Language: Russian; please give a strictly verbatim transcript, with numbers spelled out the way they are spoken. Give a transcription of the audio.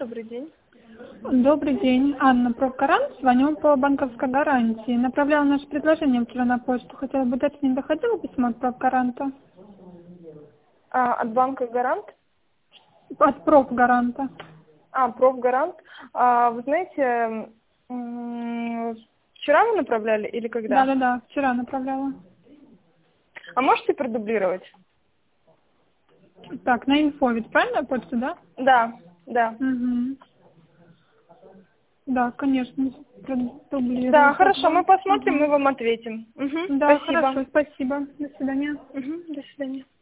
добрый день. Добрый день. Анна, профгарант. Звоню по банковской гарантии. Направляла наше предложение вчера на почту. Хотела бы уточнить, доходило письмо от профгаранта? А, от банка Гарант? От профгаранта. А, профгарант. А, вы знаете, м, вчера вы направляли или когда? Да-да-да, вчера направляла. А можете продублировать? Так, на инфо ведь правильно почту, да? Да, да. Угу. Да, конечно, продублирую Да, хорошо, тогда. мы посмотрим, Ага. мы вам ответим. Угу, Да, спасибо. хорошо, спасибо. До свидания. Угу, до свидания.